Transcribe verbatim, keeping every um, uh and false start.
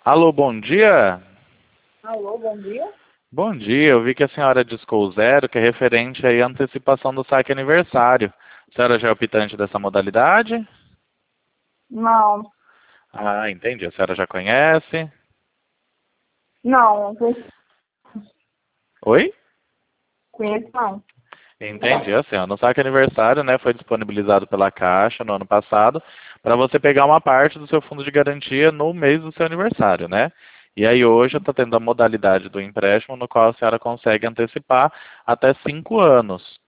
Alô, bom dia? Alô, bom dia? Bom dia, eu vi que a senhora discou o zero, que é referente aí à antecipação do saque aniversário. A senhora já é optante dessa modalidade? Não, Ah, entendi. A senhora já conhece? não, não Oi? conheço não. Entendi, assim, ó, no saque aniversário, né, foi disponibilizado pela Caixa no ano passado para você pegar uma parte do seu fundo de garantia no mês do seu aniversário, né? E aí hoje está tendo a modalidade do empréstimo no qual a senhora consegue antecipar até cinco anos.